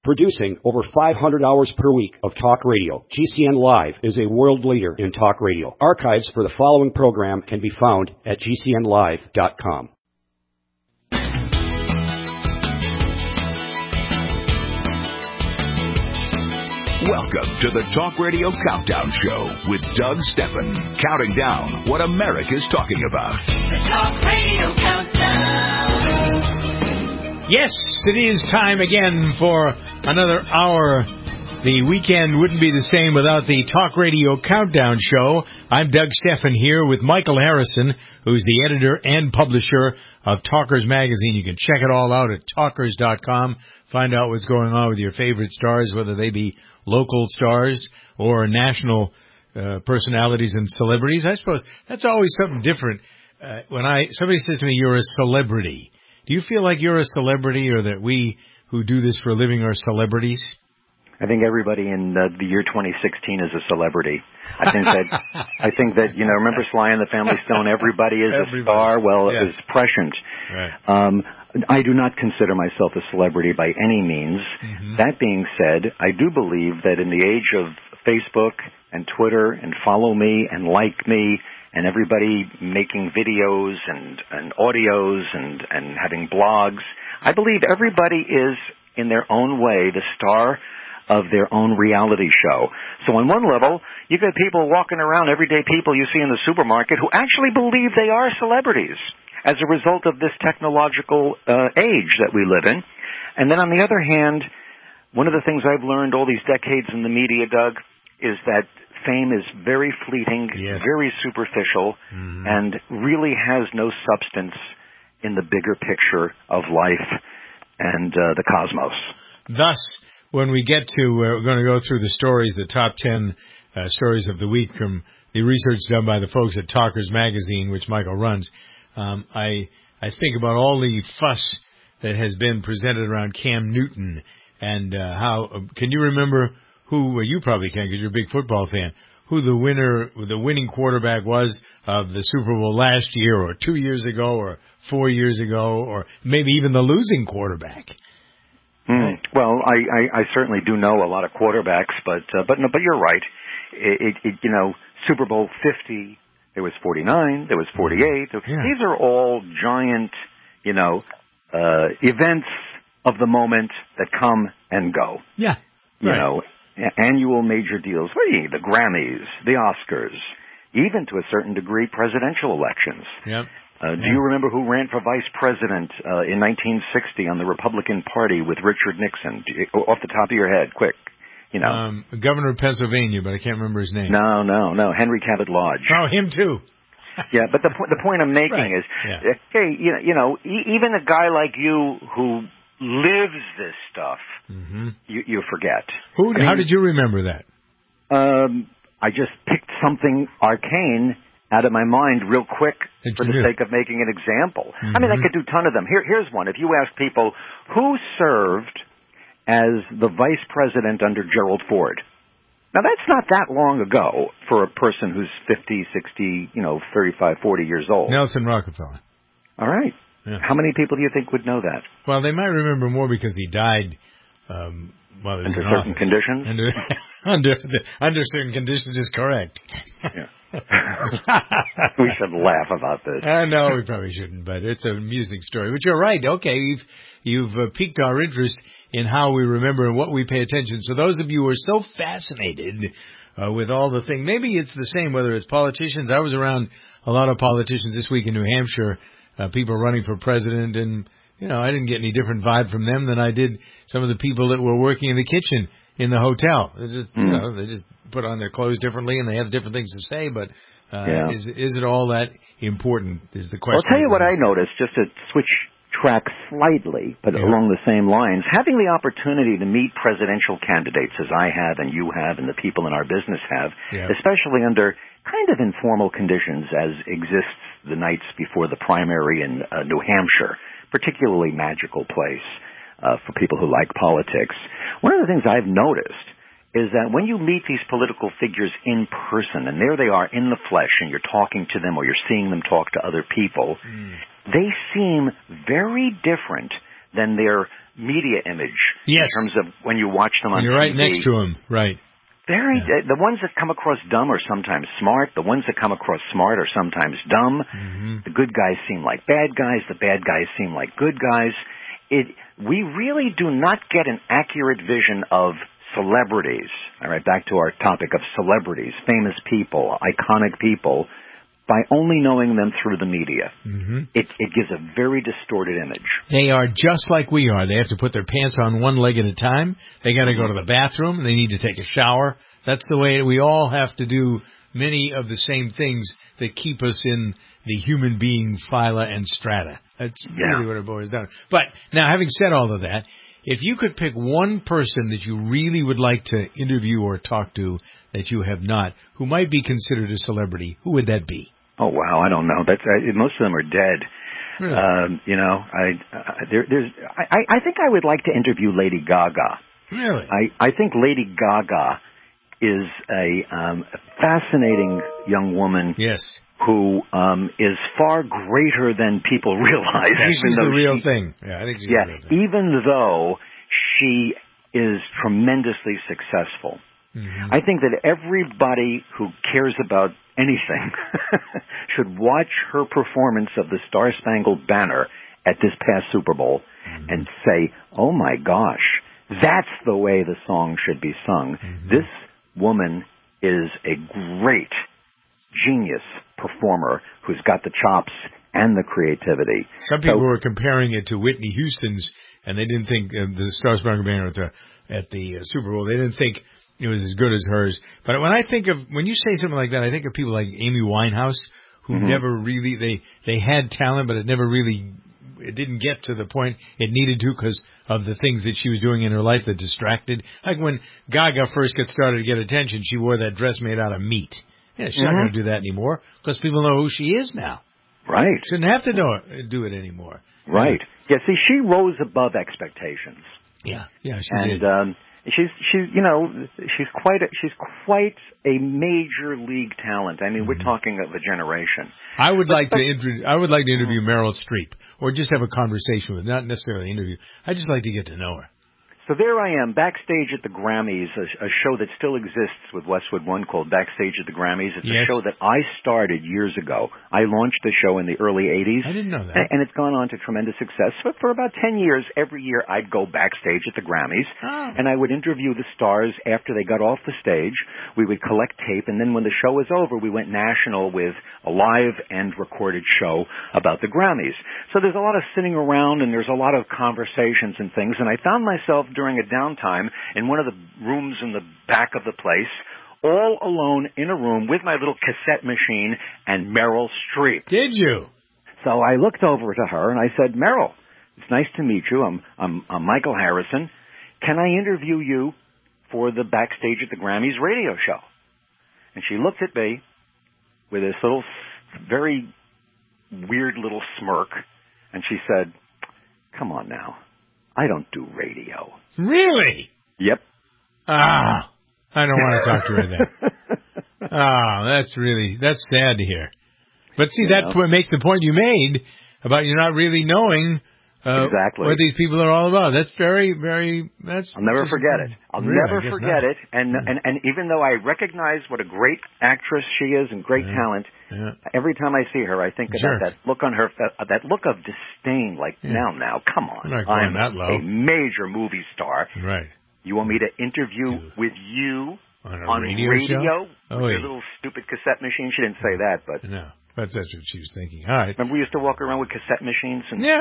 Producing over 500 hours per week of talk radio, GCN Live is a world leader in talk radio. Archives for the following program can be found at GCNlive.com. Welcome to the Talk Radio Countdown Show with Doug Steffen, counting down what America's talking about. The Talk Radio Countdown. Yes, it is time again for another hour. The weekend wouldn't be the same without the Talk Radio Countdown Show. I'm Doug Steffen here with Michael Harrison, who's the editor and publisher of Talkers Magazine. You can check it all out at talkers.com. Find out what's going on with your favorite stars, whether they be local stars or national personalities and celebrities. I suppose that's always something different. When somebody says to me, "You're a celebrity," do you feel like you're a celebrity, or that we who do this for a living are celebrities? I think everybody in the year 2016 is a celebrity. I think that remember Sly and the Family Stone? Everybody is a star. Well, yes. It was prescient. Right. I do not consider myself a celebrity by any means. Mm-hmm. That being said, I do believe that in the age of Facebook and Twitter and follow me and like me and everybody making videos and audios and having blogs, I believe everybody is, in their own way, the star of their own reality show. So on one level, you get people walking around, everyday people you see in the supermarket, who actually believe they are celebrities as a result of this technological age that we live in. And then on the other hand, one of the things I've learned all these decades in the media, Doug, is that fame is very fleeting, yes, very superficial, and really has no substance in the bigger picture of life and the cosmos. Thus, when we get to, we're going to go through the stories, the top 10 stories of the week from the research done by the folks at Talkers Magazine, which Michael runs. I think about all the fuss that has been presented around Cam Newton and how, can you remember who, well, you probably can because you're a big football fan, who the winning quarterback was of the Super Bowl last year or 2 years ago or 4 years ago, or maybe even the losing quarterback? Well, I certainly do know a lot of quarterbacks, but you're right. Super Bowl 50, there was 49, there was 48. Yeah. These are all giant, events of the moment that come and go. Yeah. Right. Annual major deals. The Grammys, the Oscars, even to a certain degree, presidential elections. Yep. Do you remember who ran for vice president in 1960 on the Republican Party with Richard Nixon? Off the top of your head, quick. Governor of Pennsylvania, but I can't remember his name. No. Henry Cabot Lodge. Oh, him too. Yeah, but the point I'm making is, hey, even a guy like you who lives this stuff, you forget. How did you remember that? I just picked something arcane out of my mind real quick for the sake of making an example. I mean, I could do a ton of them. Here's one. If you ask people, who served as the vice president under Gerald Ford? Now, that's not that long ago for a person who's 50, 60, 35, 40 years old. Nelson Rockefeller. All right. Yeah. How many people do you think would know that? Well, they might remember more because he died under certain conditions. Under certain conditions is correct. Yeah. We should laugh about this. No, we probably shouldn't, but it's an amusing story. But you're right. Okay, you've piqued our interest in how we remember and what we pay attention. So those of you who are so fascinated with all the things, maybe it's the same whether it's politicians. I was around a lot of politicians this week in New Hampshire, people running for president, and I didn't get any different vibe from them than I did some of the people that were working in the kitchen in the hotel. It's just, they just put on their clothes differently and they have different things to say, but is it all that important is the question. I'll tell you what I noticed, just to switch track slightly, but along the same lines. Having the opportunity to meet presidential candidates, as I have and you have and the people in our business have, especially under kind of informal conditions as exists the nights before the primary in New Hampshire, particularly magical place for people who like politics. One of the things I've noticed is that when you meet these political figures in person, and there they are in the flesh, and you're talking to them or you're seeing them talk to other people, they seem very different than their media image. Yes. In terms of when you watch them on You're TV. right next to them, right. The ones that come across dumb are sometimes smart. The ones that come across smart are sometimes dumb. Mm-hmm. The good guys seem like bad guys. The bad guys seem like good guys. We really do not get an accurate vision of celebrities. All right, back to our topic of celebrities, famous people, iconic people, by only knowing them through the media. Mm-hmm. It gives a very distorted image. They are just like we are. They have to put their pants on one leg at a time. They got to go to the bathroom. They need to take a shower. That's the way we all have to do many of the same things that keep us in the human being phyla and strata. That's really what it boils down to. But now, having said all of that, if you could pick one person that you really would like to interview or talk to that you have not, who might be considered a celebrity, who would that be? Oh wow, I don't know. Most of them are dead. Really? I think I would like to interview Lady Gaga. Really? I think Lady Gaga is a fascinating young woman. Yes. Who is far greater than people realize. Yeah, even she's though the real thing. Yeah, I think she's the real thing. Even though she is tremendously successful. Mm-hmm. I think that everybody who cares about anything should watch her performance of the Star-Spangled Banner at this past Super Bowl and say, oh my gosh, that's the way the song should be sung. Mm-hmm. This woman is a great genius performer who's got the chops and the creativity. Some people were comparing it to Whitney Houston's, and they didn't think the Star-Spangled Banner at the Super Bowl. They didn't think it was as good as hers. But when you say something like that, I think of people like Amy Winehouse, who never really, they had talent, but it didn't get to the point it needed to because of the things that she was doing in her life that distracted. Like when Gaga first got started to get attention, she wore that dress made out of meat. Yeah, she's not going to do that anymore because people know who she is now. Right. Shouldn't have to do it anymore. Right. Yeah, see, she rose above expectations. Yeah, she did. She's quite a major league talent. I mean, we're talking of a generation. I would like to interview Meryl Streep, or just have a conversation with, not necessarily interview. I'd just like to get to know her. So there I am, backstage at the Grammys, a show that still exists with Westwood One called Backstage at the Grammys. It's a show that I started years ago. I launched the show in the early 80s. I didn't know that. And it's gone on to tremendous success. But for about 10 years, every year I'd go backstage at the Grammys, and I would interview the stars after they got off the stage. We would collect tape, and then when the show was over, we went national with a live and recorded show about the Grammys. So there's a lot of sitting around, and there's a lot of conversations and things, and I found myself during a downtime in one of the rooms in the back of the place, all alone in a room with my little cassette machine and Meryl Streep. Did you? So I looked over to her and I said, Meryl, it's nice to meet you. I'm Michael Harrison. Can I interview you for the Backstage at the Grammys radio show? And she looked at me with this little, very weird little smirk, and she said, come on now. I don't do radio. Really? Yep. I don't want to talk to her then. That's sad to hear. But see, that makes the point you made about you not really knowing exactly what these people are all about. That's very, very, I'll never forget it. I'll never forget it. And even though I recognize what a great actress she is and great talent, every time I see her, I think about that look on her, that look of disdain, like, now, come on. I'm that low. A major movie star. Right. You want me to interview with you on radio? With your little stupid cassette machine? She didn't say that, but... No. That's what she was thinking. All right. Remember we used to walk around with cassette machines? Yeah,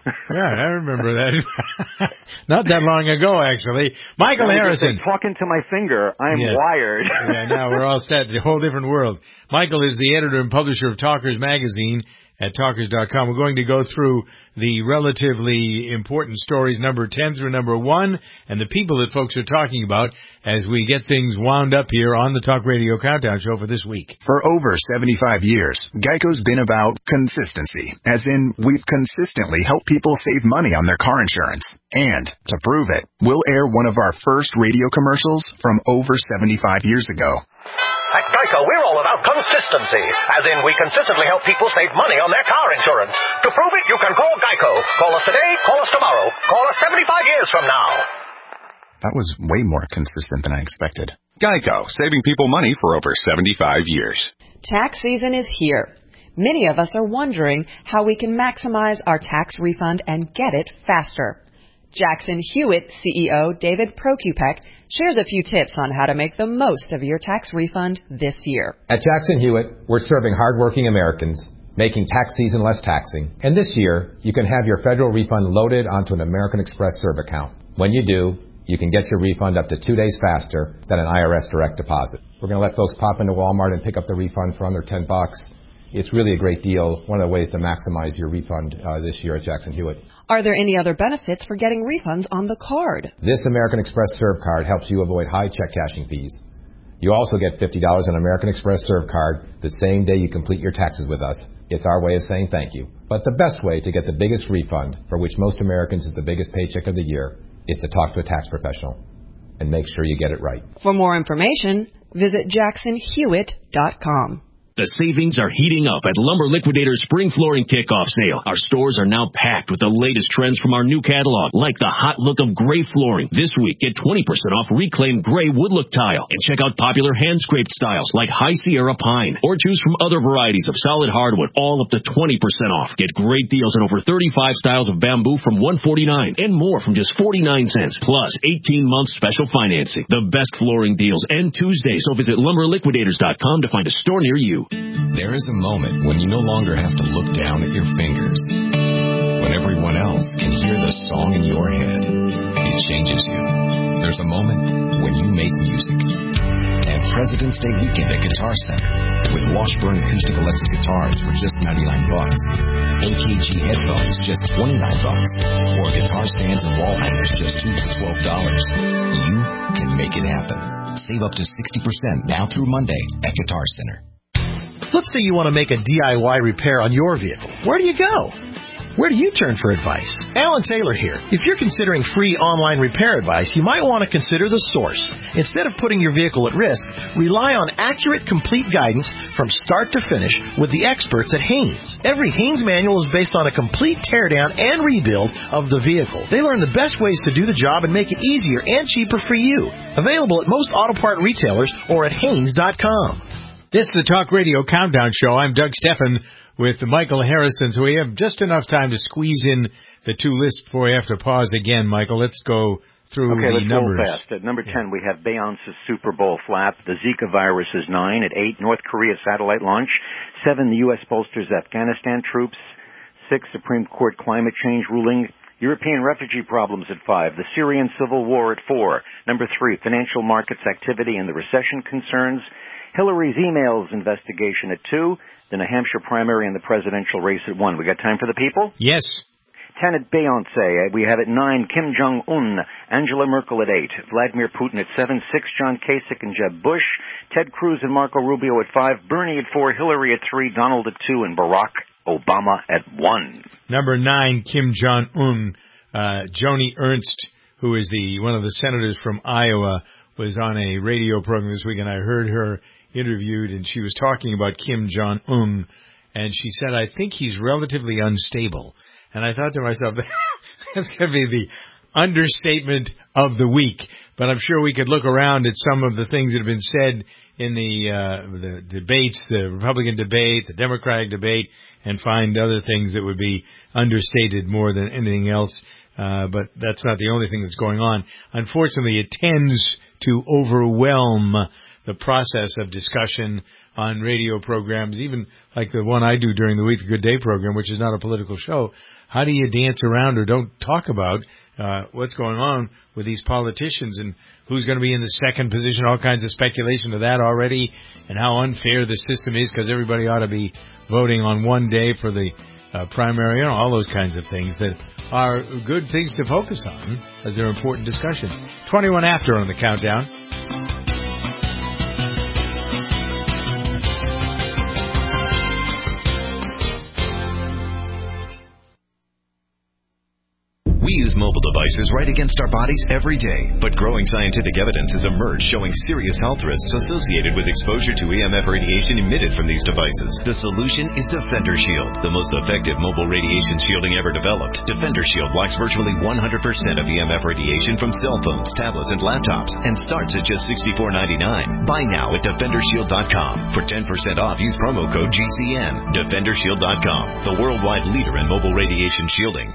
I remember that. Not that long ago, actually. Michael Harrison. Talking to my finger. I'm wired. Now we're all set. A whole different world. Michael is the editor and publisher of Talkers Magazine at Talkers.com. We're going to go through the relatively important stories, number 10 through number 1, and the people that folks are talking about as we get things wound up here on the Talk Radio Countdown Show for this week. For over 75 years, Geico's been about consistency, as in we've consistently helped people save money on their car insurance. And to prove it, we'll air one of our first radio commercials from over 75 years ago. At Geico, we're all about consistency, as in we consistently help people save money on their car insurance. To prove it, you can call Geico. Call us today, call us tomorrow, call us 75 years from now. That was way more consistent than I expected. Geico, saving people money for over 75 years. Tax season is here. Many of us are wondering how we can maximize our tax refund and get it faster. Jackson Hewitt CEO David Prokupek shares a few tips on how to make the most of your tax refund this year. At Jackson Hewitt, we're serving hardworking Americans, making tax season less taxing. And this year, you can have your federal refund loaded onto an American Express Serve account. When you do, you can get your refund up to 2 days faster than an IRS direct deposit. We're going to let folks pop into Walmart and pick up the refund for under $10. It's really a great deal, one of the ways to maximize your refund this year at Jackson Hewitt. Are there any other benefits for getting refunds on the card? This American Express Serve card helps you avoid high check cashing fees. You also get $50 on American Express Serve card the same day you complete your taxes with us. It's our way of saying thank you. But the best way to get the biggest refund, for which most Americans is the biggest paycheck of the year, is to talk to a tax professional and make sure you get it right. For more information, visit jacksonhewitt.com. The savings are heating up at Lumber Liquidator's Spring Flooring Kickoff Sale. Our stores are now packed with the latest trends from our new catalog, like the hot look of gray flooring. This week, get 20% off reclaimed gray wood look tile, and check out popular hand-scraped styles like High Sierra Pine, or choose from other varieties of solid hardwood, all up to 20% off. Get great deals on over 35 styles of bamboo from $149, and more from just 49 cents, plus 18 months special financing. The best flooring deals end Tuesday, so visit LumberLiquidators.com to find a store near you. There is a moment when you no longer have to look down at your fingers. When everyone else can hear the song in your head, it changes you. There's a moment when you make music. And President's Day weekend at Guitar Center with Washburn acoustic electric guitars for just $99, AKG headphones just $29, or guitar stands and wall hangers just $2 for $12. You can make it happen. Save up to 60% now through Monday at Guitar Center. Let's say you want to make a DIY repair on your vehicle. Where do you go? Where do you turn for advice? Alan Taylor here. If you're considering free online repair advice, you might want to consider The Source. Instead of putting your vehicle at risk, rely on accurate, complete guidance from start to finish with the experts at Haynes. Every Haynes manual is based on a complete teardown and rebuild of the vehicle. They learn the best ways to do the job and make it easier and cheaper for you. Available at most auto part retailers or at Haynes.com. This is the Talk Radio Countdown Show. I'm Doug Steffen with Michael Harrison. So we have just enough time to squeeze in the two lists before we have to pause again. Michael, let's go through the numbers. Okay, let's go fast. At number 10, we have Beyonce's Super Bowl flap. The Zika virus is 9. At 8, North Korea satellite launch. 7, the U.S. bolsters Afghanistan troops. 6, Supreme Court climate change ruling. European refugee problems at 5. The Syrian civil war at 4. Number 3, financial markets activity and the recession concerns. Hillary's emails investigation at 2, the New Hampshire primary and the presidential race at 1. We got time for the people? Yes. 10 at Beyonce. We have at 9, Kim Jong-un, Angela Merkel at 8, Vladimir Putin at 7, 6, John Kasich and Jeb Bush, Ted Cruz and Marco Rubio at 5, Bernie at 4, Hillary at 3, Donald at 2, and Barack Obama at 1. Number 9, Kim Jong-un. Joni Ernst, who is one of the senators from Iowa, was on a radio program this week, and I heard her interviewed, and she was talking about Kim Jong-un, and she said, I think he's relatively unstable. And I thought to myself, that's going to be the understatement of the week. But I'm sure we could look around at some of the things that have been said in the debates, the Republican debate, the Democratic debate, and find other things that would be understated more than anything else. But that's not the only thing that's going on. Unfortunately, it tends to overwhelm the process of discussion on radio programs, even like the one I do during the week, the Good Day program, which is not a political show. How do you dance around or don't talk about what's going on with these politicians and who's going to be in the second position, all kinds of speculation of that already, and how unfair the system is because everybody ought to be voting on one day for the primary, all those kinds of things that are good things to focus on as they're important discussions. 21 after on the countdown. We use mobile devices right against our bodies every day, but growing scientific evidence has emerged showing serious health risks associated with exposure to EMF radiation emitted from these devices. The solution is Defender Shield, the most effective mobile radiation shielding ever developed. Defender Shield blocks virtually 100% of EMF radiation from cell phones, tablets, and laptops, and starts at just $64.99. Buy now at DefenderShield.com. For 10% off, use promo code GCN. DefenderShield.com, the worldwide leader in mobile radiation shielding.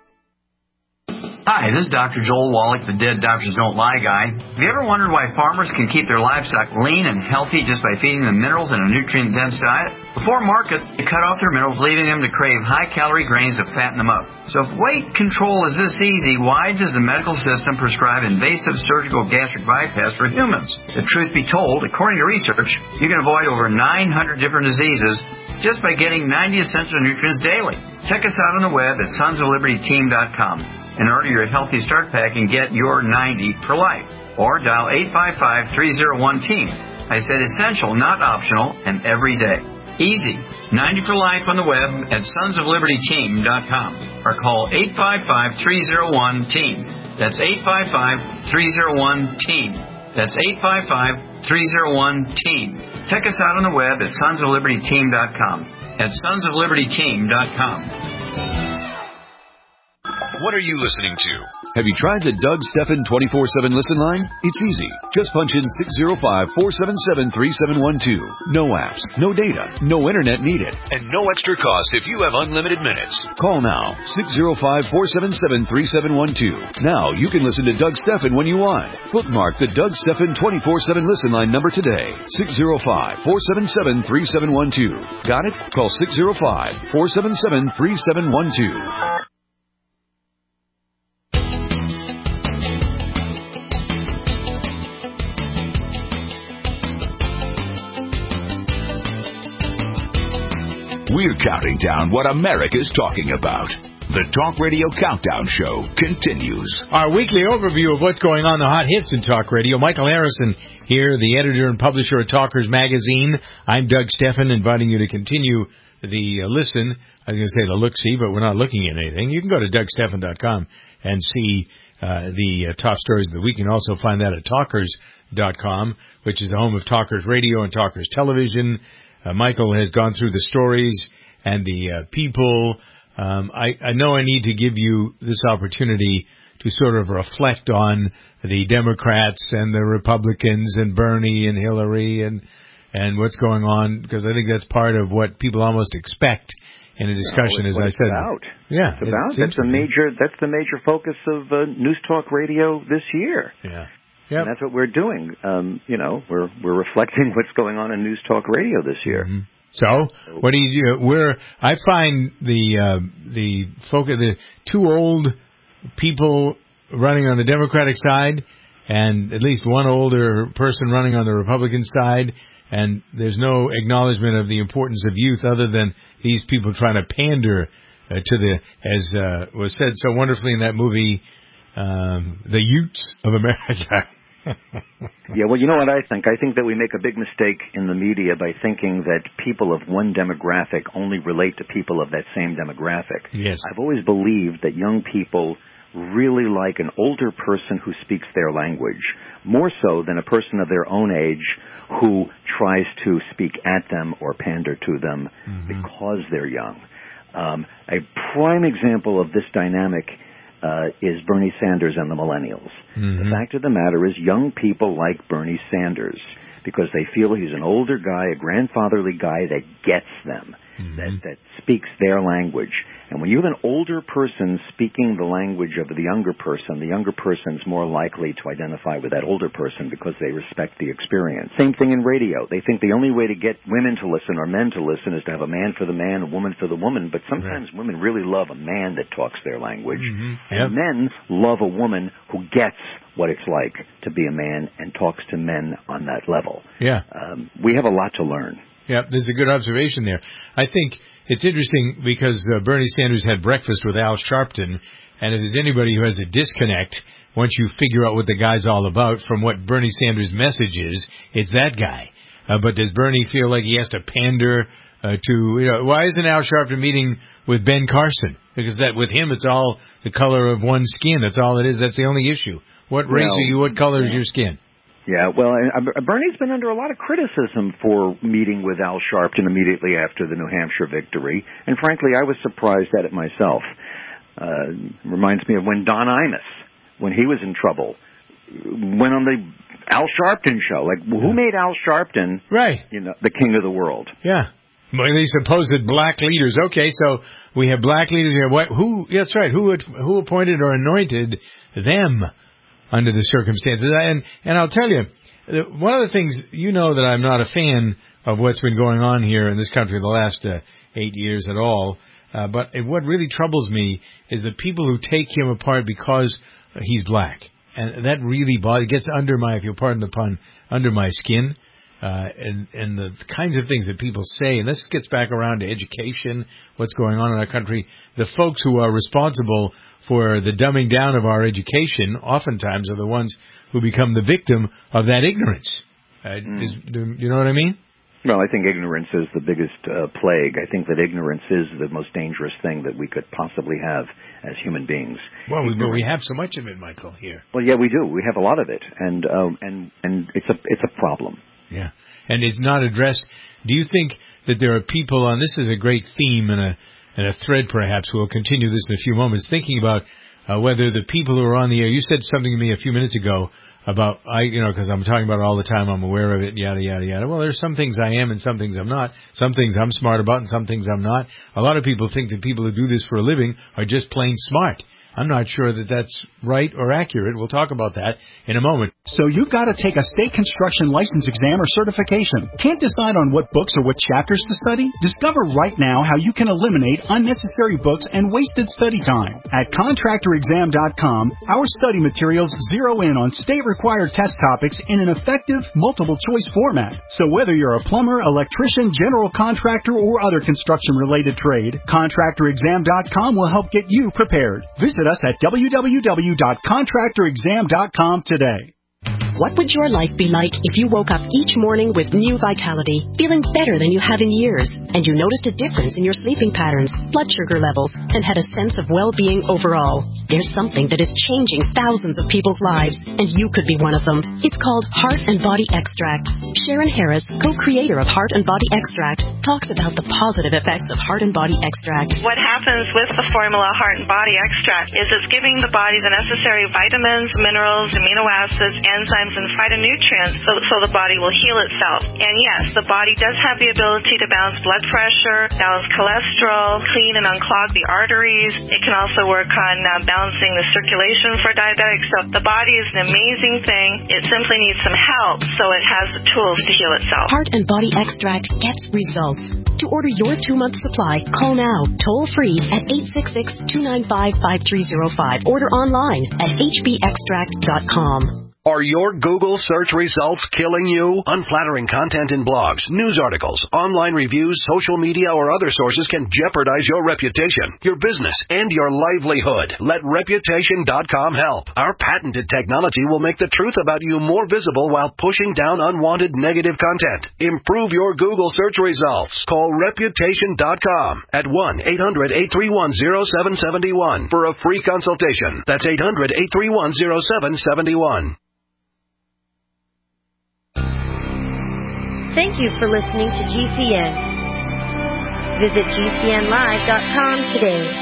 Hi, this is Dr. Joel Wallach, the Dead Doctors Don't Lie guy. Have you ever wondered why farmers can keep their livestock lean and healthy just by feeding them minerals in a nutrient-dense diet? Before market, they cut off their minerals, leaving them to crave high-calorie grains to fatten them up. So if weight control is this easy, why does the medical system prescribe invasive surgical gastric bypass for humans? The truth be told, according to research, you can avoid over 900 different diseases just by getting 90 essential nutrients daily. Check us out on the web at sonsoflibertyteam.com. And order your Healthy Start Pack and get your 90 for life. Or dial 855-301-TEAM. I said essential, not optional, and every day. Easy. 90 for life on the web at sonsoflibertyteam.com. Or call 855-301-TEAM. That's 855-301-TEAM. That's 855-301-TEAM. Check us out on the web at sonsoflibertyteam.com. At sonsoflibertyteam.com. What are you listening to? Have you tried the Doug Stephan 24/7 listen line? It's easy. Just punch in 605-477-3712. No apps, no data, no internet needed, and no extra cost if you have unlimited minutes. Call now, 605-477-3712. Now you can listen to Doug Stephan when you want. Bookmark the Doug Stephan 24/7 listen line number today. 605-477-3712. Got it? Call 605-477-3712. We're counting down what America's talking about. The Talk Radio Countdown Show continues. Our weekly overview of what's going on, the hot hits in Talk Radio. Michael Harrison here, the editor and publisher of Talkers Magazine. I'm Doug Stephan, inviting you to continue the listen. I was going to say the look-see, but we're not looking at anything. You can go to DougStephan.com and see the top stories of the week. You can also find that at Talkers.com, which is the home of Talkers Radio and Talkers Television. Michael has gone through the stories and the people. I know I need to give you this opportunity to sort of reflect on the Democrats and the Republicans and Bernie and Hillary and what's going on, because I think that's part of what people almost expect in a discussion, as I said. Yeah, that's the major focus of News Talk Radio this year. Yeah. Yep. And that's what we're doing. We're reflecting what's going on in News Talk Radio this year. Mm-hmm. So, what do you do? I find the focus, the two old people running on the Democratic side, and at least one older person running on the Republican side, and there's no acknowledgement of the importance of youth other than these people trying to pander to the, as was said so wonderfully in that movie, the Utes of America. Yeah, well, you know what I think? I think that we make a big mistake in the media by thinking that people of one demographic only relate to people of that same demographic. Yes. I've always believed that young people really like an older person who speaks their language, more so than a person of their own age who tries to speak at them or pander to them because they're young. A prime example of this dynamic is Bernie Sanders and the millennials. The fact of the matter is young people like Bernie Sanders because they feel he's an older guy, a grandfatherly guy that gets them, that speaks their language. And when you have an older person speaking the language of the younger person's more likely to identify with that older person because they respect the experience. Same thing in radio. They think the only way to get women to listen or men to listen is to have a man for the man, a woman for the woman, but sometimes women really love a man that talks their language. And men love a woman who gets what it's like to be a man and talks to men on that level. Yeah. We have a lot to learn. Yeah, there's a good observation there. I think it's interesting because Bernie Sanders had breakfast with Al Sharpton, and if there's anybody who has a disconnect, once you figure out what the guy's all about from what Bernie Sanders' message is, it's that guy. But does Bernie feel like he has to pander to, why isn't Al Sharpton meeting with Ben Carson? Because that with him, it's all the color of one's skin. That's all it is. That's the only issue. What race are you? What color is your skin? Yeah, well, Bernie's been under a lot of criticism for meeting with Al Sharpton immediately after the New Hampshire victory, and frankly, I was surprised at it myself. Reminds me of when Don Imus, when he was in trouble, went on the Al Sharpton show. Like, who made Al Sharpton, the king of the world? Yeah. Well, they supposed black leaders. Okay, so we have black leaders here. Who? That's right. Who appointed or anointed them under the circumstances? And I'll tell you, one of the things, that I'm not a fan of what's been going on here in this country the last 8 years at all. But what really troubles me is the people who take him apart because he's black. And that really gets under my, if you'll pardon the pun, under my skin. And the kinds of things that people say, and this gets back around to education, what's going on in our country. The folks who are responsible for the dumbing down of our education oftentimes are the ones who become the victim of that ignorance. Do you know what I mean? Well, I think ignorance is the biggest plague. I think that ignorance is the most dangerous thing that we could possibly have as human beings. Well, we have so much of it, Michael, here. Well, yeah, we do. We have a lot of it, and it's a problem. Yeah, and it's not addressed. Do you think that there are people on, this is a great theme and a thread perhaps, we'll continue this in a few moments, thinking about whether the people who are on the air, you said something to me a few minutes ago about, because I'm talking about it all the time, I'm aware of it, yada, yada, yada. Well, there's some things I am and some things I'm not. Some things I'm smart about and some things I'm not. A lot of people think that people who do this for a living are just plain smart. I'm not sure that that's right or accurate. We'll talk about that in a moment. So you've got to take a state construction license exam or certification. Can't decide on what books or what chapters to study? Discover right now how you can eliminate unnecessary books and wasted study time. At contractorexam.com, our study materials zero in on state-required test topics in an effective, multiple-choice format. So whether you're a plumber, electrician, general contractor, or other construction-related trade, contractorexam.com will help get you prepared. Visit us at www.contractorexam.com today. What would your life be like if you woke up each morning with new vitality, feeling better than you have in years, and you noticed a difference in your sleeping patterns, blood sugar levels, and had a sense of well-being overall? There's something that is changing thousands of people's lives, and you could be one of them. It's called Heart and Body Extract. Sharon Harris, co-creator of Heart and Body Extract, talks about the positive effects of Heart and Body Extract. What happens with the formula Heart and Body Extract is it's giving the body the necessary vitamins, minerals, amino acids, enzymes, and phytonutrients so the body will heal itself. And yes, the body does have the ability to balance blood pressure, balance cholesterol, clean and unclog the arteries. It can also work on balancing the circulation for diabetics. So the body is an amazing thing. It simply needs some help so it has the tools to heal itself. Heart and Body Extract gets results. To order your 2-month supply, call now, toll free at 866-295-5305. Order online at hbextract.com. Are your Google search results killing you? Unflattering content in blogs, news articles, online reviews, social media, or other sources can jeopardize your reputation, your business, and your livelihood. Let Reputation.com help. Our patented technology will make the truth about you more visible while pushing down unwanted negative content. Improve your Google search results. Call Reputation.com at 1-800-831-0771 for a free consultation. That's 800-831-0771. Thank you for listening to GCN. Visit GCNlive.com today.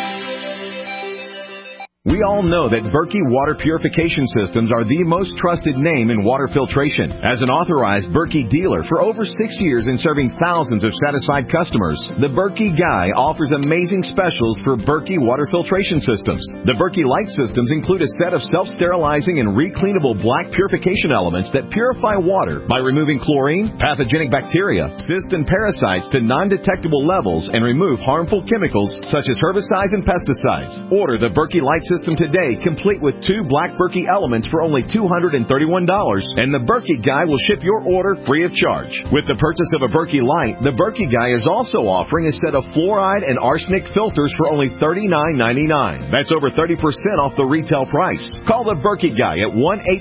We all know that Berkey Water Purification Systems are the most trusted name in water filtration. As an authorized Berkey dealer for over 6 years and serving thousands of satisfied customers, the Berkey Guy offers amazing specials for Berkey Water Filtration Systems. The Berkey Light Systems include a set of self-sterilizing and recleanable black purification elements that purify water by removing chlorine, pathogenic bacteria, cysts, and parasites to non-detectable levels and remove harmful chemicals such as herbicides and pesticides. Order the Berkey Light system today, complete with 2 Black Berkey elements for only $231, and the Berkey Guy will ship your order free of charge. With the purchase of a Berkey Light, the Berkey Guy is also offering a set of fluoride and arsenic filters for only $39.99. That's over 30% off the retail price. Call the Berkey Guy at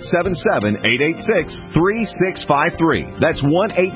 1-877-886-3653. That's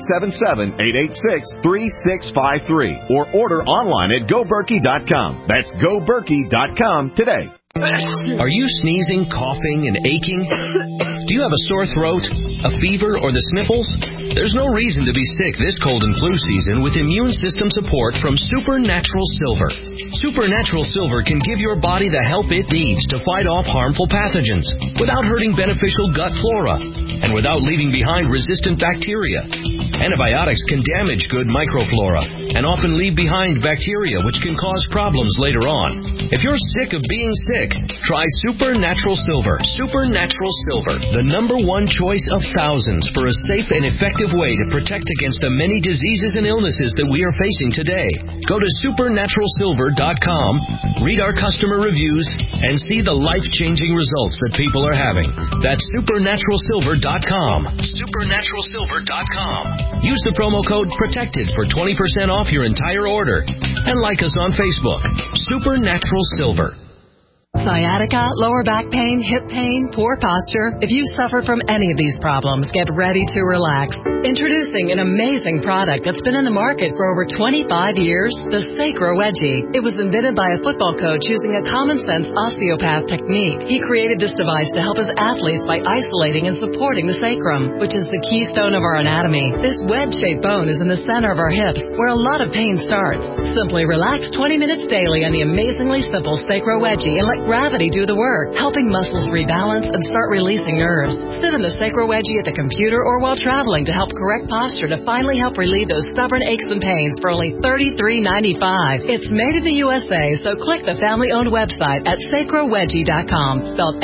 1-877-886-3653. Or order online at GoBerkey.com. That's GoBerkey.com today. Are you sneezing, coughing, and aching? Do you have a sore throat, a fever, or the sniffles? There's no reason to be sick this cold and flu season with immune system support from Supernatural Silver. Supernatural Silver can give your body the help it needs to fight off harmful pathogens without hurting beneficial gut flora and without leaving behind resistant bacteria. Antibiotics can damage good microflora and often leave behind bacteria which can cause problems later on. If you're sick of being sick, try Supernatural Silver. Supernatural Silver, the #1 choice of thousands for a safe and effective way to protect against the many diseases and illnesses that we are facing today. Go to supernaturalsilver.com, read our customer reviews, and see the life-changing results that people are having. That's supernaturalsilver.com. Supernaturalsilver.com. Use the promo code PROTECTED for 20% off your entire order. And like us on Facebook. Supernatural Silver. Sciatica, lower back pain, hip pain, poor posture. If you suffer from any of these problems, get ready to relax. Introducing an amazing product that's been in the market for over 25 years, the Sacro Wedgie. It was invented by a football coach using a common-sense osteopath technique. He created this device to help his athletes by isolating and supporting the sacrum, which is the keystone of our anatomy. This wedge-shaped bone is in the center of our hips, where a lot of pain starts. Simply relax 20 minutes daily on the amazingly simple Sacro Wedgie and let gravity do the work, helping muscles rebalance and start releasing nerves. Sit in the Sacro Wedgie at the computer or while traveling to help correct posture to finally help relieve those stubborn aches and pains for only $33.95. It's made in the USA, so click the family-owned website at sacrowedgie.com, spelled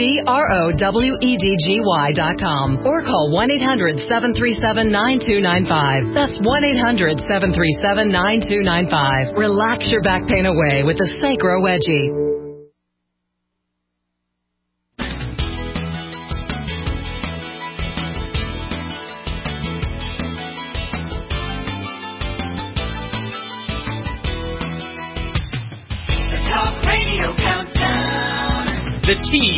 SACROWEDGY.com, or call 1-800-737-9295. That's 1-800-737-9295. Relax your back pain away with the Sacro Wedgie. The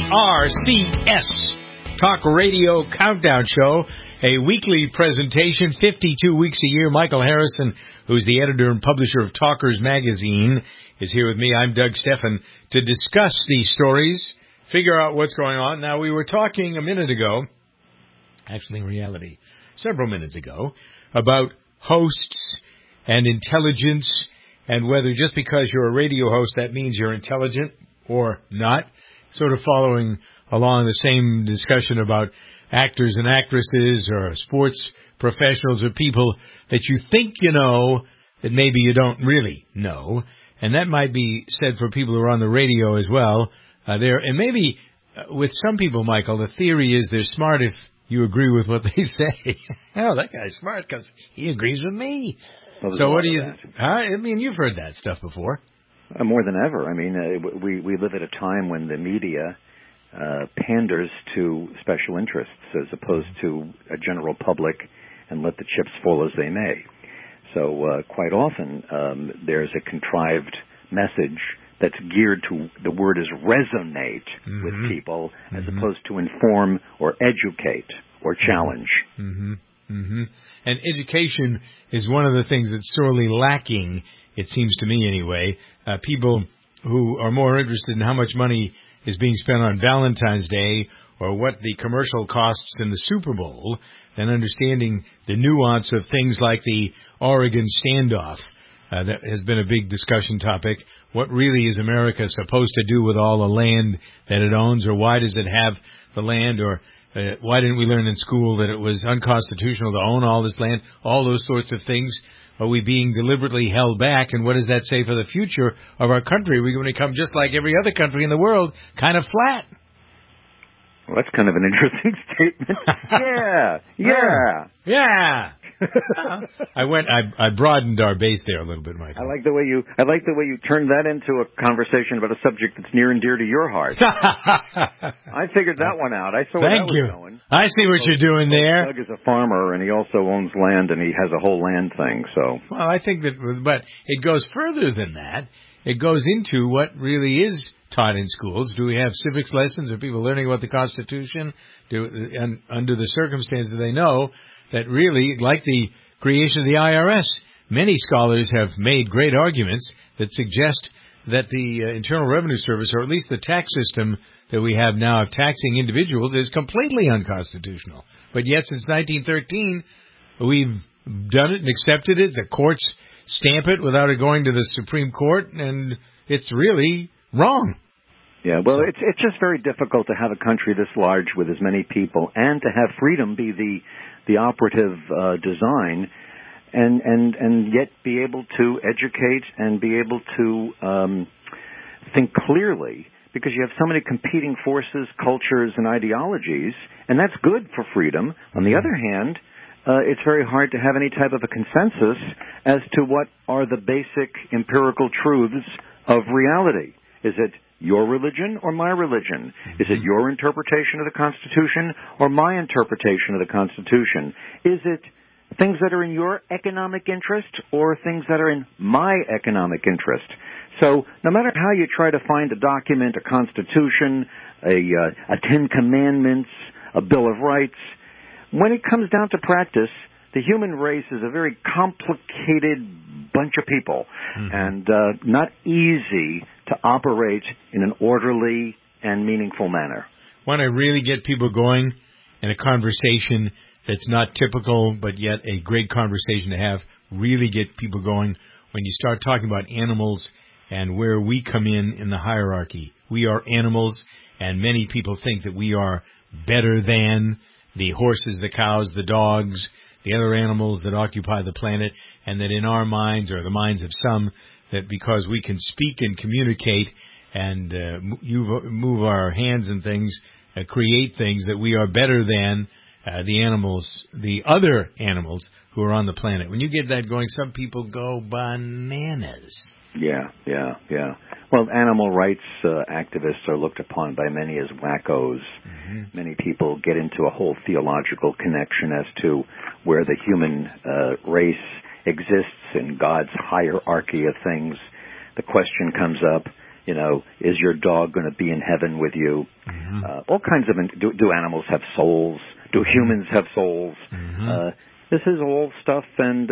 TRCS, Talk Radio Countdown Show, a weekly presentation, 52 weeks a year. Michael Harrison, who's the editor and publisher of Talkers Magazine, is here with me. I'm Doug Steffen, to discuss these stories, figure out what's going on. Now, we were talking a minute ago, actually in reality, several minutes ago, about hosts and intelligence and whether just because you're a radio host that means you're intelligent or not. Sort of following along the same discussion about actors and actresses or sports professionals or people that you think you know that maybe you don't really know. And that might be said for people who are on the radio as well. And maybe with some people, Michael, the theory is they're smart if you agree with what they say. Oh, that guy's smart because he agrees with me. Well, so what do you... I mean, you've heard that stuff before. More than ever. I mean, we live at a time when the media panders to special interests as opposed to a general public and let the chips fall as they may. So quite often there's a contrived message that's geared to, the word is resonate with people as opposed to inform or educate or challenge. And education is one of the things that's sorely lacking, it seems to me anyway. People who are more interested in how much money is being spent on Valentine's Day or what the commercial costs in the Super Bowl than understanding the nuance of things like the Oregon standoff. That has been a big discussion topic. What really is America supposed to do with all the land that it owns, or why does it have the land, or why didn't we learn in school that it was unconstitutional to own all this land? All those sorts of things. Are we being deliberately held back, and what does that say for the future of our country? Are we going to become just like every other country in the world, kind of flat? Well, that's kind of an interesting statement. Yeah. I broadened our base there a little bit, Michael. I like the way you turned that into a conversation about a subject that's near and dear to your heart. I figured that one out. I saw where that was going. I see what you're doing there. Doug is a farmer, and he also owns land, and he has a whole land thing. So, well, I think that, but it goes further than that. It goes into what really is taught in schools. Do we have civics lessons? Are people learning about the Constitution? And under the circumstances, they know that really, like the creation of the IRS, many scholars have made great arguments that suggest that the Internal Revenue Service, or at least the tax system that we have now of taxing individuals, is completely unconstitutional. But yet, since 1913, we've done it and accepted it. The courts stamp it without it going to the Supreme Court, and it's really wrong. Yeah, well, it's just very difficult to have a country this large with as many people, and to have freedom be the operative design, and yet be able to educate and be able to think clearly, because you have so many competing forces, cultures, and ideologies, and that's good for freedom. On the other hand, it's very hard to have any type of a consensus as to what are the basic empirical truths of reality. Is it your religion or my religion? Is it your interpretation of the Constitution or my interpretation of the Constitution? Is it things that are in your economic interest or things that are in my economic interest? So no matter how you try to find a document, a Constitution, a Ten Commandments, a Bill of Rights, when it comes down to practice, the human race is a very complicated bunch of people, and not easy to operate in an orderly and meaningful manner. When I really get people going in a conversation that's not typical, but yet a great conversation to have, really get people going when you start talking about animals and where we come in the hierarchy. We are animals, and many people think that we are better than the horses, the cows, the dogs, the other animals that occupy the planet, and that in our minds, or the minds of some, that because we can speak and communicate and move our hands and things, create things, that we are better than the animals, the other animals who are on the planet. When you get that going, some people go bananas. Yeah. Well, animal rights activists are looked upon by many as wackos. Many people get into a whole theological connection as to where the human race exists in God's hierarchy of things. The question comes up, is your dog going to be in heaven with you? All kinds of, do animals have souls? Do humans have souls? This is all stuff, and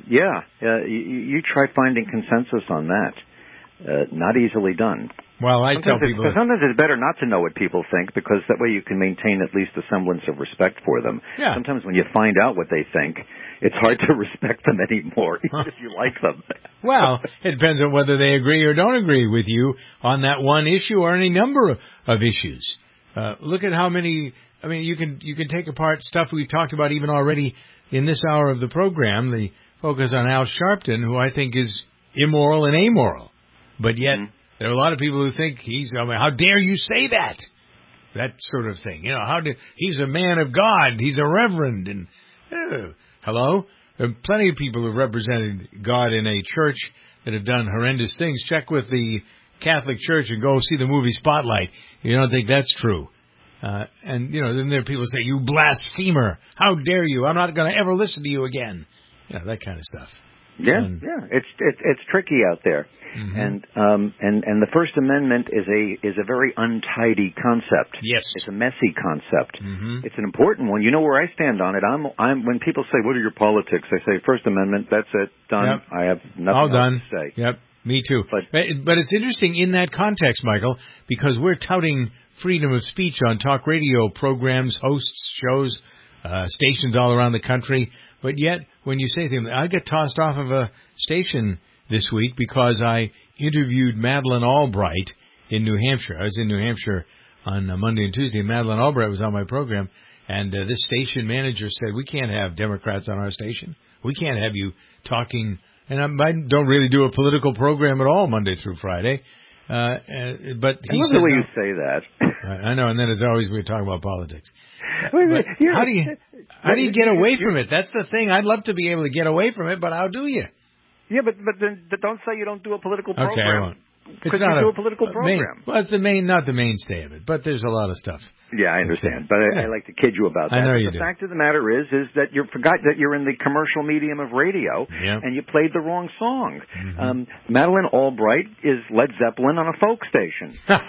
you try finding consensus on that. Not easily done. Well, I tell people sometimes it's better not to know what people think, because that way you can maintain at least a semblance of respect for them. Yeah. Sometimes when you find out what they think, it's hard to respect them anymore, even if you like them. Well, it depends on whether they agree or don't agree with you on that one issue or any number of issues. Look at how many. I mean, you can take apart stuff we've talked about even already in this hour of the program. The focus on Al Sharpton, who I think is immoral and amoral, but yet there are a lot of people who think how dare you say that? That sort of thing. He's a man of God. He's a reverend. And hello? There are plenty of people who represented God in a church that have done horrendous things. Check with the Catholic Church and go see the movie Spotlight. You don't think that's true. And then there are people who say, you blasphemer. How dare you? I'm not going to ever listen to you again. That kind of stuff. Yeah. It's tricky out there. And the First Amendment is a very untidy concept. Yes. It's a messy concept. It's an important one. You know where I stand on it. I'm when people say, what are your politics? I say, First Amendment, that's it, done. Yep. I have nothing else to say. Yep. Me too. But it's interesting in that context, Michael, because we're touting freedom of speech on talk radio programs, hosts, shows, stations all around the country. But yet, when you say something, I get tossed off of a station this week because I interviewed Madeleine Albright in New Hampshire. I was in New Hampshire on Monday and Tuesday. Madeleine Albright was on my program, and this station manager said, we can't have Democrats on our station. We can't have you talking. And I don't really do a political program at all Monday through Friday. But he I love said, the way you say that. I know, and then it's always we're talking about politics. Wait, how do you? How do you get away from it? That's the thing. I'd love to be able to get away from it, but how do you? Yeah, but then don't say you don't do a political program. Okay, I won't. Because you do a political program. Well, it's not the mainstay of it, but there's a lot of stuff. Yeah, I understand, but I like to kid you about that. I know but you the do. fact of the matter is that you forgot that you're in the commercial medium of radio, and you played the wrong song. Mm-hmm. Madeleine Albright is Led Zeppelin on a folk station.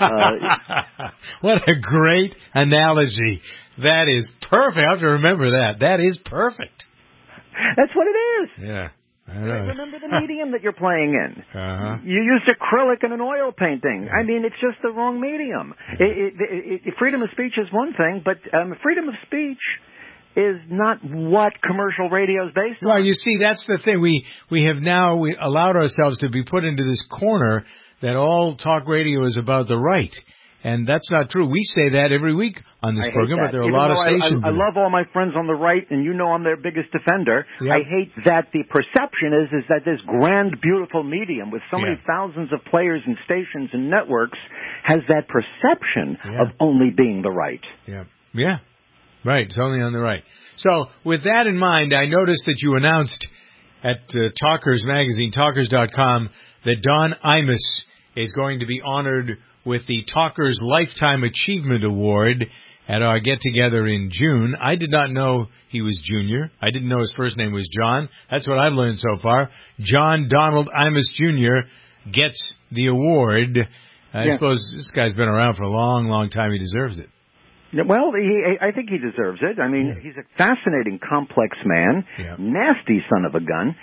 What a great analogy. That is perfect. I have to remember that. That is perfect. That's what it is. Yeah. I know. Remember the medium that you're playing in. Uh-huh. You used acrylic and an oil painting. I mean, it's just the wrong medium. Freedom of speech is one thing, but freedom of speech is not what commercial radio is based on. Well, you see, that's the thing. We have now allowed ourselves to be put into this corner that all talk radio is about the right. And that's not true. We say that every week on this program, but there are a lot of stations. I love all my friends on the right, and you know I'm their biggest defender. Yep. I hate that the perception is that this grand, beautiful medium with so many thousands of players and stations and networks has that perception of only being the right. Yeah. Right. It's only on the right. So with that in mind, I noticed that you announced at Talkers magazine, Talkers.com, that Don Imus is going to be honored with the Talkers Lifetime Achievement Award at our get-together in June. I did not know he was Junior. I didn't know his first name was John. That's what I've learned so far. John Donald Imus Jr. gets the award. I suppose this guy's been around for a long, long time. He deserves it. Well, I think he deserves it. I mean, he's a fascinating, complex man, nasty son of a gun.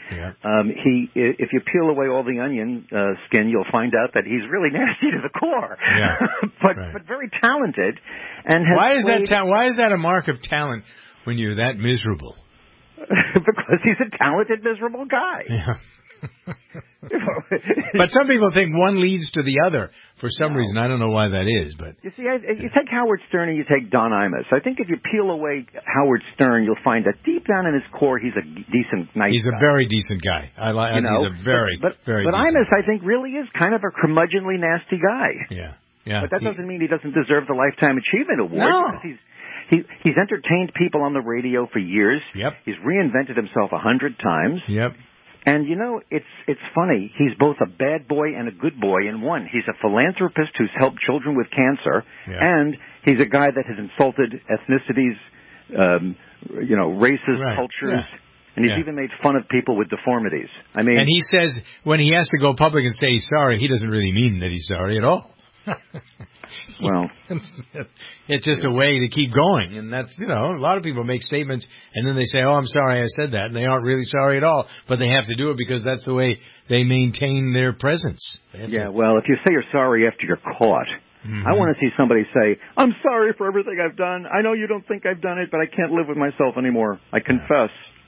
If you peel away all the onion skin, you'll find out that he's really nasty to the core. But very talented. And has why is that a mark of talent when you're that miserable? Because he's a talented, miserable guy. But some people think one leads to the other for some reason. I don't know why that is, but you see, you take Howard Stern and you take Don Imus. I think if you peel away Howard Stern, you'll find that deep down in his core, he's a decent, nice. He's guy. A very decent guy. He's a very But Imus, I think, really is kind of a curmudgeonly, nasty guy. Yeah. But that doesn't mean he doesn't deserve the Lifetime Achievement Award. No. He's entertained people on the radio for years. He's reinvented himself 100 times. And, you know, it's funny. He's both a bad boy and a good boy in one. He's a philanthropist who's helped children with cancer, and he's a guy that has insulted ethnicities, races, cultures, and he's even made fun of people with deformities. I mean, and he says when he has to go public and say he's sorry, he doesn't really mean that he's sorry at all. Well, it's just a way to keep going, and that's a lot of people make statements and then they say, "Oh, I'm sorry, I said that," and they aren't really sorry at all, but they have to do it because that's the way they maintain their presence. Well, if you say you're sorry after you're caught, I want to see somebody say, "I'm sorry for everything I've done. I know you don't think I've done it, but I can't live with myself anymore. I confess."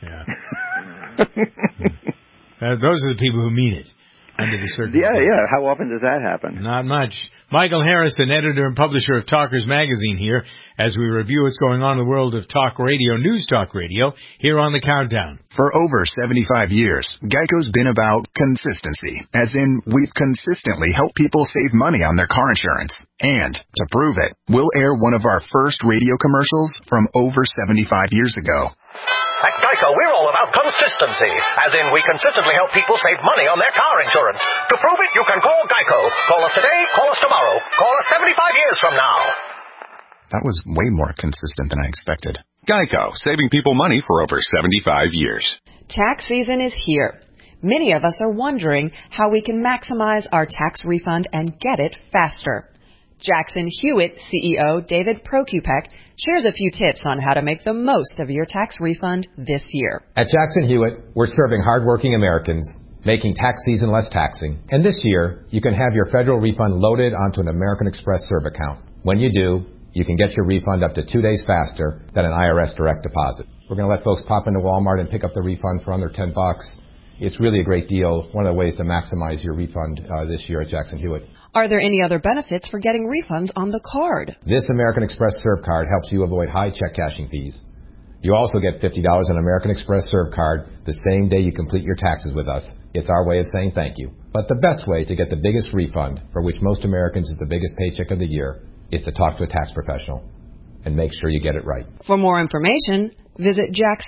Those are the people who mean it. Under the circumstances. How often does that happen? Not much. Michael Harrison, editor and publisher of Talkers Magazine here, as we review what's going on in the world of talk radio, news talk radio, here on The Countdown. For over 75 years, Geico's been about consistency, as in we've consistently helped people save money on their car insurance. And to prove it, we'll air one of our first radio commercials from over 75 years ago. At Geico, we're all about consistency, as in we consistently help people save money on their car insurance. To prove it, you can call Geico. Call us today, call us tomorrow, call us 75 years from now. That was way more consistent than I expected. Geico, saving people money for over 75 years. Tax season is here. Many of us are wondering how we can maximize our tax refund and get it faster. Jackson Hewitt CEO David Prokupek shares a few tips on how to make the most of your tax refund this year. At Jackson Hewitt, we're serving hardworking Americans, making tax season less taxing. And this year, you can have your federal refund loaded onto an American Express Serve account. When you do, you can get your refund up to 2 days faster than an IRS direct deposit. We're going to let folks pop into Walmart and pick up the refund for under $10. It's really a great deal. One of the ways to maximize your refund this year at Jackson Hewitt. Are there any other benefits for getting refunds on the card? This American Express Serve card helps you avoid high check cashing fees. You also get $50 on American Express Serve card the same day you complete your taxes with us. It's our way of saying thank you. But the best way to get the biggest refund, for which most Americans is the biggest paycheck of the year, is to talk to a tax professional and make sure you get it right. For more information, Visit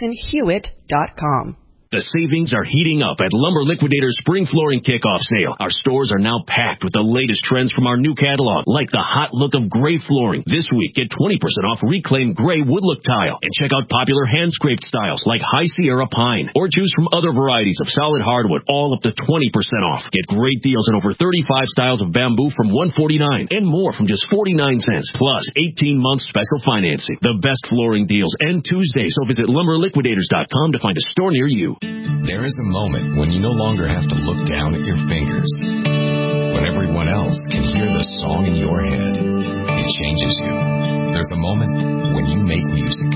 JacksonHewitt.com. The savings are heating up at Lumber Liquidator's Spring Flooring Kickoff Sale. Our stores are now packed with the latest trends from our new catalog, like the hot look of gray flooring. This week, get 20% off reclaimed gray wood look tile, and check out popular hand-scraped styles like High Sierra Pine, or choose from other varieties of solid hardwood, all up to 20% off. Get great deals on over 35 styles of bamboo from $149 and more from just 49 cents, plus 18 months special financing. The best flooring deals end Tuesday, so visit LumberLiquidators.com to find a store near you. There is a moment when you no longer have to look down at your fingers. When everyone else can hear the song in your head, it changes you. There's a moment when you make music.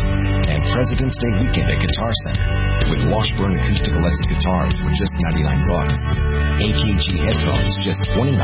And President's Day weekend at Guitar Center with Washburn acoustic electric guitars for just $99, AKG headphones just $29,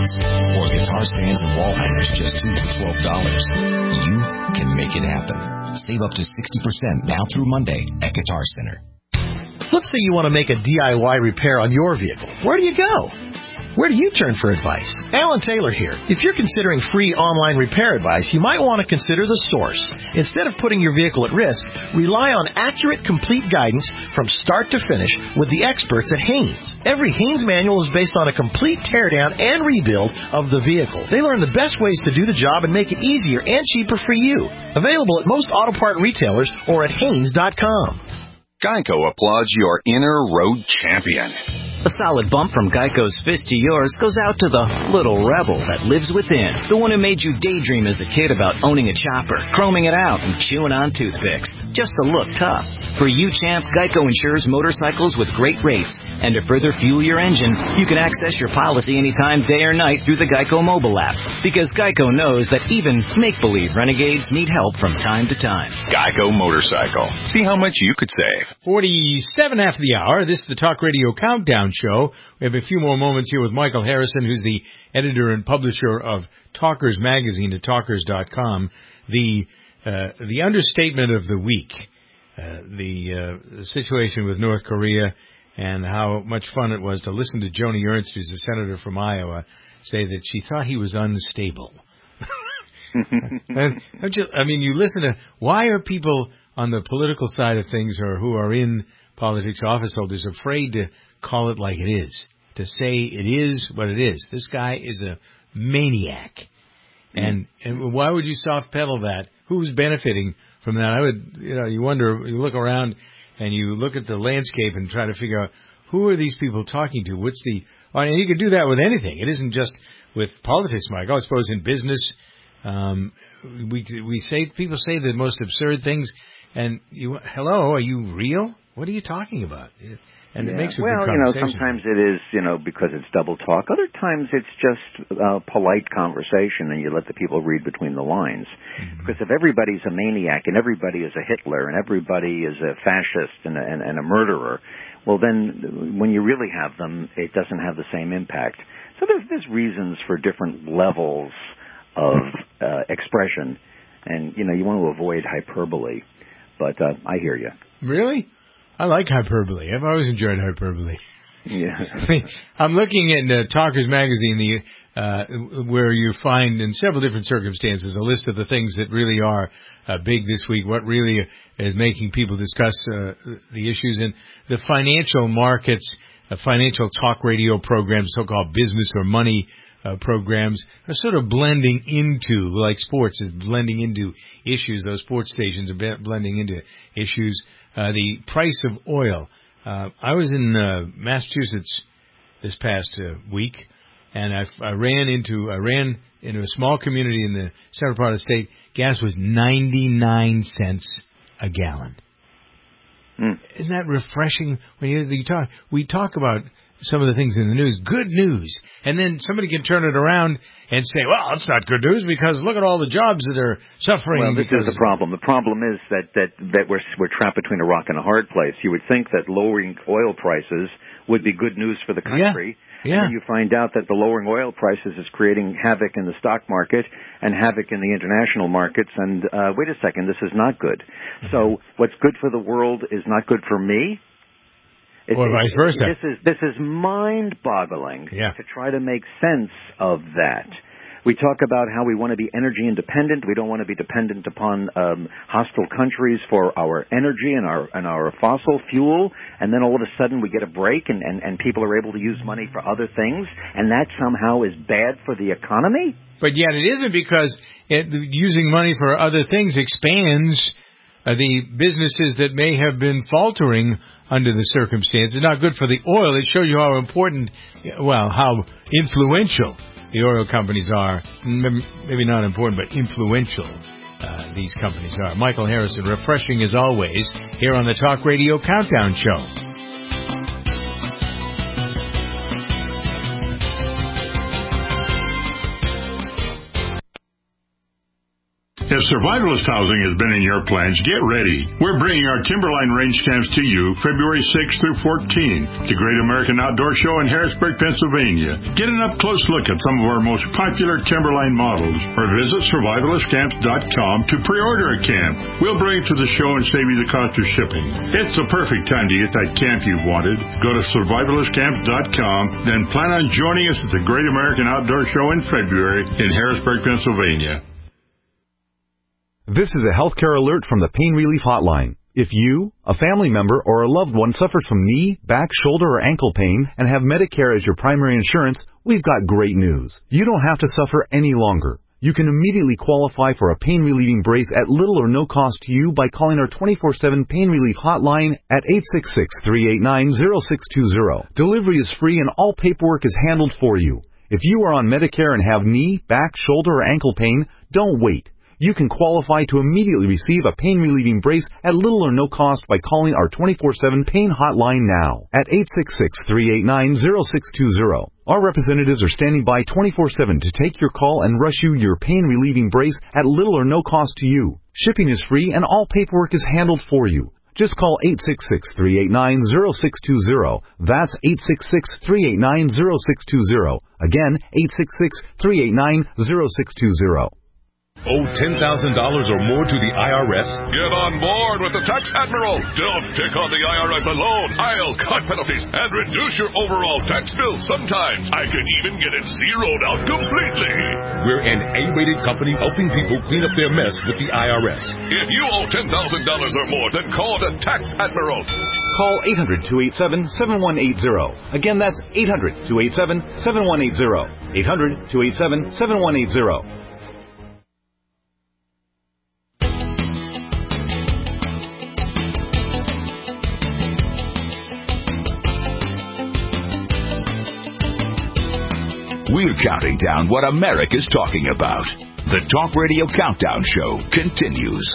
or guitar stands and wall hangers just $2 for $12. You can make it happen. Save up to 60% now through Monday at Guitar Center. Let's say you want to make a DIY repair on your vehicle. Where do you go? Where do you turn for advice? Alan Taylor here. If you're considering free online repair advice, you might want to consider The Source. Instead of putting your vehicle at risk, rely on accurate, complete guidance from start to finish with the experts at Haynes. Every Haynes manual is based on a complete teardown and rebuild of the vehicle. They learn the best ways to do the job and make it easier and cheaper for you. Available at most auto part retailers or at Haynes.com. Geico applauds your inner road champion. A solid bump from Geico's fist to yours goes out to the little rebel that lives within. The one who made you daydream as a kid about owning a chopper, chroming it out, and chewing on toothpicks. Just to look tough. For you, champ, Geico insures motorcycles with great rates. And to further fuel your engine, you can access your policy anytime, day or night through the Geico mobile app. Because Geico knows that even make-believe renegades need help from time to time. Geico Motorcycle. See how much you could save. 47 after the hour. This is the Talk Radio Countdown Show. We have a few more moments here with Michael Harrison, who's the editor and publisher of Talkers Magazine at Talkers.com. The understatement of the week, the situation with North Korea, and how much fun it was to listen to Joni Ernst, who's a senator from Iowa, say that she thought he was unstable. And you listen to, why are people on the political side of things, or who are in politics, office holders, afraid to call it like it is, to say it is what it is? This guy is a maniac. And why would you soft pedal that? Who's benefiting from that? You wonder, you look around and you look at the landscape and try to figure out, who are these people talking to? And you can do that with anything. It isn't just with politics, Michael. I suppose in business, people say the most absurd things, and hello, are you real? What are you talking about? And it makes a good conversation. Sometimes it is, because it's double talk. Other times it's just polite conversation, and you let the people read between the lines. Mm-hmm. Because if everybody's a maniac, and everybody is a Hitler, and everybody is a fascist and a murderer, well, then when you really have them, it doesn't have the same impact. So there's reasons for different levels of expression, and you want to avoid hyperbole. But I hear you. Really? I like hyperbole. I've always enjoyed hyperbole. Yeah. I'm looking at Talkers Magazine, where you find in several different circumstances a list of the things that really are big this week, what really is making people discuss the issues in the financial markets, financial talk radio programs, so-called business or money programs, are sort of blending into, like sports is blending into issues. Those sports stations are blending into issues. The price of oil. I was in Massachusetts this past week, and I ran into a small community in the central part of the state. Gas was 99 cents a gallon. Isn't that refreshing? When we talk about some of the things in the news, good news, and then somebody can turn it around and say, well, it's not good news because look at all the jobs that are suffering. Well, this is the problem. The problem is that we're trapped between a rock and a hard place. You would think that lowering oil prices would be good news for the country. Yeah. And you find out that the lowering oil prices is creating havoc in the stock market and havoc in the international markets. And wait a second, this is not good. Mm-hmm. So what's good for the world is not good for me. Or vice versa. This is mind-boggling to try to make sense of that. We talk about how we want to be energy independent. We don't want to be dependent upon hostile countries for our energy and our fossil fuel. And then all of a sudden we get a break and people are able to use money for other things. And that somehow is bad for the economy? But yet it isn't, because using money for other things expands the businesses that may have been faltering under the circumstances. Not good for the oil. It shows you how important, how influential the oil companies are. Maybe not important, but influential these companies are. Michael Harrison, refreshing as always, here on the Talk Radio Countdown Show. If Survivalist Housing has been in your plans, get ready. We're bringing our Timberline Range Camps to you February 6th through 14th, the Great American Outdoor Show in Harrisburg, Pennsylvania. Get an up-close look at some of our most popular Timberline models, or visit survivalistcamps.com to pre-order a camp. We'll bring it to the show and save you the cost of shipping. It's the perfect time to get that camp you've wanted. Go to survivalistcamps.com, then plan on joining us at the Great American Outdoor Show in February in Harrisburg, Pennsylvania. This is a healthcare alert from the Pain Relief Hotline. If you, a family member, or a loved one suffers from knee, back, shoulder, or ankle pain and have Medicare as your primary insurance, we've got great news. You don't have to suffer any longer. You can immediately qualify for a pain-relieving brace at little or no cost to you by calling our 24/7 Pain Relief Hotline at 866-389-0620. Delivery is free and all paperwork is handled for you. If you are on Medicare and have knee, back, shoulder, or ankle pain, don't wait. You can qualify to immediately receive a pain-relieving brace at little or no cost by calling our 24/7 Pain Hotline now at 866-389-0620. Our representatives are standing by 24/7 to take your call and rush you your pain-relieving brace at little or no cost to you. Shipping is free and all paperwork is handled for you. Just call 866-389-0620. That's 866-389-0620. Again, 866-389-0620. Owe $10,000 or more to the IRS? Get on board with the Tax Admiral. Don't take on the IRS alone. I'll cut penalties and reduce your overall tax bill. Sometimes I can even get it zeroed out completely. We're an A-rated company helping people clean up their mess with the IRS. If you owe $10,000 or more, then call the Tax Admiral. Call 800-287-7180. Again, that's 800-287-7180. 800-287-7180. We're counting down what America's talking about. The Talk Radio Countdown Show continues.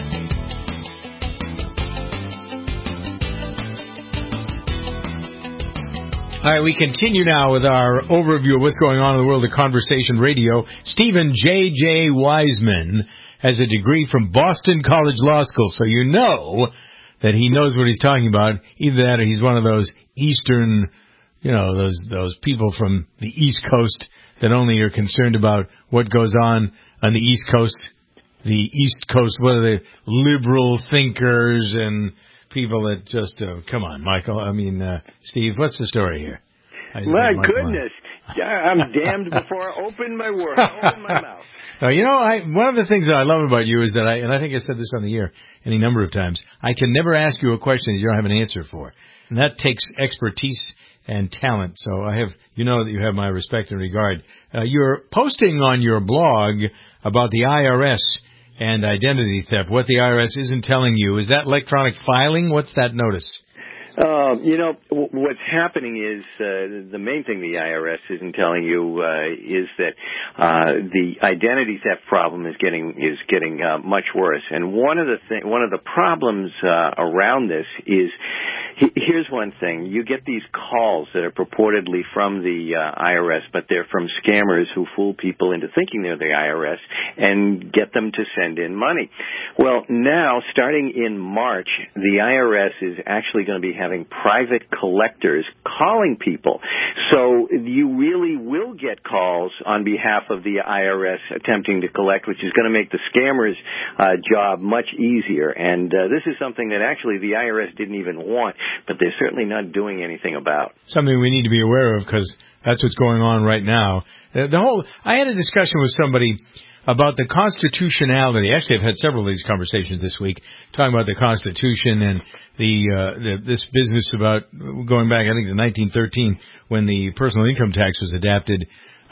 All right, we continue now with our overview of what's going on in the world of conversation radio. Stephen J.J. Wiseman has a degree from Boston College Law School, so you know that he knows what he's talking about. Either that or he's one of those Eastern, those people from the East Coast that only are concerned about what goes on the East Coast. The East Coast, what are they, liberal thinkers and people that just, come on, Michael. Steve, what's the story here? My goodness. I'm damned before I open my mouth. One of the things that I love about you is that I think I said this on the air any number of times, I can never ask you a question that you don't have an answer for. And that takes expertise and talent. So that you have my respect and regard. You're posting on your blog about the IRS and identity theft, what the IRS isn't telling you. Is that electronic filing? What's that notice? What's happening is the main thing the IRS isn't telling you is that the identity theft problem is getting much worse. And one of the problems around this is, here's one thing: you get these calls that are purportedly from the IRS, but they're from scammers who fool people into thinking they're the IRS and get them to send in money. Well, now, starting in March, the IRS is actually going to be having private collectors calling people. So you really will get calls on behalf of the IRS attempting to collect, which is going to make the scammers' job much easier. And this is something that actually the IRS didn't even want. but they're certainly not doing anything about. Something we need to be aware of, because that's what's going on right now. I had a discussion with somebody about the constitutionality. Actually, I've had several of these conversations this week, talking about the Constitution and this business about going back, I think, to 1913, when the personal income tax was adopted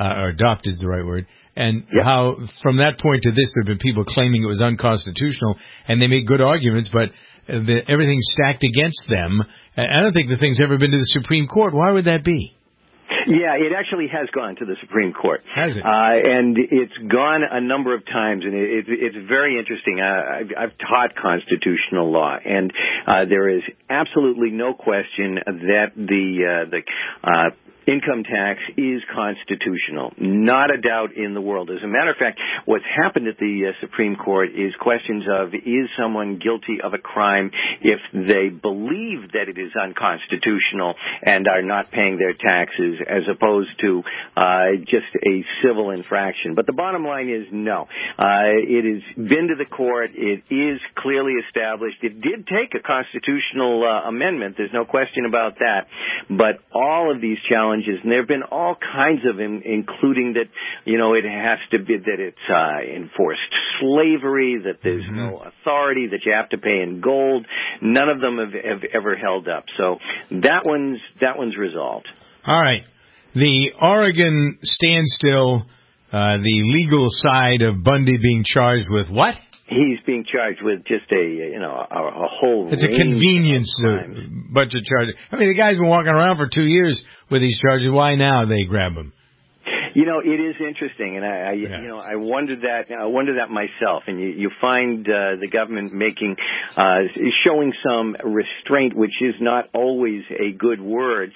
is the right word, and how from that point to this, there have been people claiming it was unconstitutional, and they made good arguments, but everything's stacked against them. I don't think the thing's ever been to the Supreme Court. Why would that be? Yeah, it actually has gone to the Supreme Court. Has it? And it's gone a number of times, and it's very interesting. I've taught constitutional law, and there is absolutely no question that the income tax is constitutional. Not a doubt in the world. As a matter of fact, what's happened at the Supreme Court is questions of, is someone guilty of a crime if they believe that it is unconstitutional and are not paying their taxes, as opposed to just a civil infraction. But the bottom line is no. It has been to the court. It is clearly established. It did take a constitutional amendment. There's no question about that. But all of these challenges, and there have been all kinds of them, including that, it has to be that it's enforced slavery, that there's no authority, that you have to pay in gold. None of them have ever held up. So that one's resolved. All right. The Oregon standstill, the legal side of Bundy being charged with what? He's being charged with just a whole. It's a convenience bunch of charges. I mean, the guy's been walking around for 2 years with these charges. Why now they grab him? It is interesting, and I wondered that myself. And you find the government showing some restraint, which is not always a good word,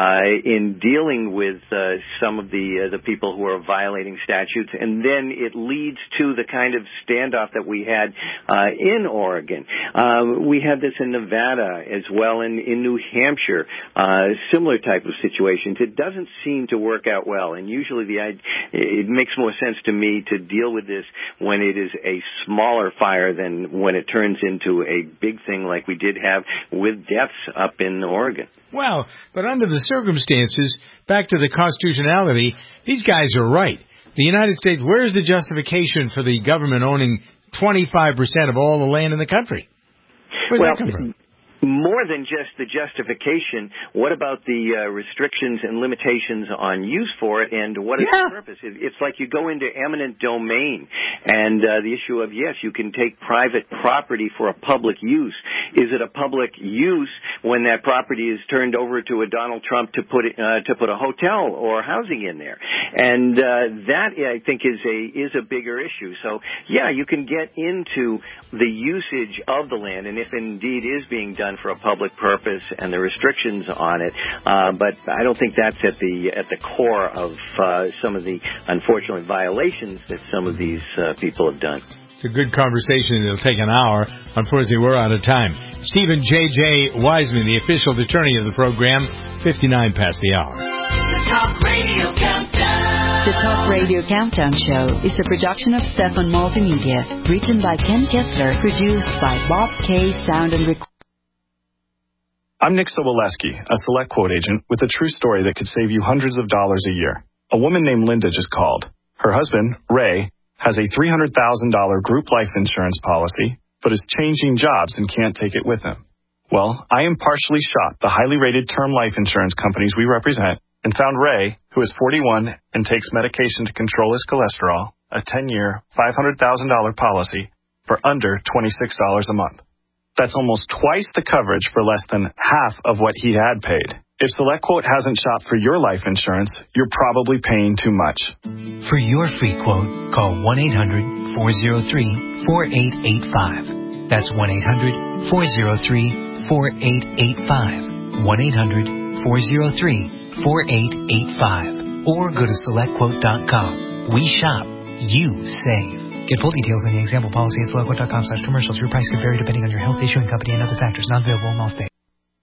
in dealing with some of the people who are violating statutes, and then it leads to the kind of standoff that we had in Oregon. We had this in Nevada as well, in New Hampshire, similar type of situations. It doesn't seem to work out well, and usually it makes more sense to me to deal with this when it is a smaller fire than when it turns into a big thing like we did have with deaths up in Oregon. Well, but under the circumstances, back to the constitutionality, these guys are right. The United States, where's the justification for the government owning 25% of all the land in the country? Where's that come from? More than just the justification, what about the restrictions and limitations on use for it, and what is the purpose? It's like you go into eminent domain, and the issue of, yes, you can take private property for a public use. Is it a public use when that property is turned over to a Donald Trump to put a hotel or housing in there? And that, I think, is a bigger issue. So, yeah, you can get into the usage of the land, and if indeed is being done for a public purpose and the restrictions on it, but I don't think that's at the core of some of the unfortunate violations that some of these people have done. It's a good conversation. It'll take an hour. Unfortunately, we're out of time. Stephen J.J. Wiseman, the official attorney of the program, 59 past the hour. The Talk Radio Countdown. The Talk Radio Countdown Show is a production of Stefan Multimedia, written by Ken Kessler, produced by Bob K. Sound and Recording. I'm Nick Soboleski, a Select Quote agent with a true story that could save you hundreds of dollars a year. A woman named Linda just called. Her husband, Ray, has a $300,000 group life insurance policy, but is changing jobs and can't take it with him. Well, I impartially shot the highly rated term life insurance companies we represent and found Ray, who is 41 and takes medication to control his cholesterol, a 10-year, $500,000 policy for under $26 a month. That's almost twice the coverage for less than half of what he had paid. If SelectQuote hasn't shopped for your life insurance, you're probably paying too much. For your free quote, call 1-800-403-4885. That's 1-800-403-4885. 1-800-403-4885. Or go to SelectQuote.com. We shop, you save. Get full details in the example policy at SelectQuote.com/commercials. Your price could vary depending on your health, issuing company, and other factors. Not available in all states.